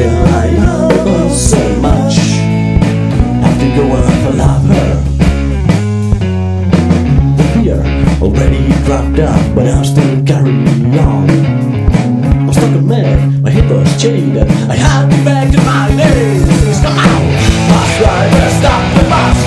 yeah, I know so much. Have to go and love her. The fear already dropped out, but I'm still carrying on. I'm stuck in mad, my hip was chained. I had to back to my knees. Come out, bus driver, stop the bus.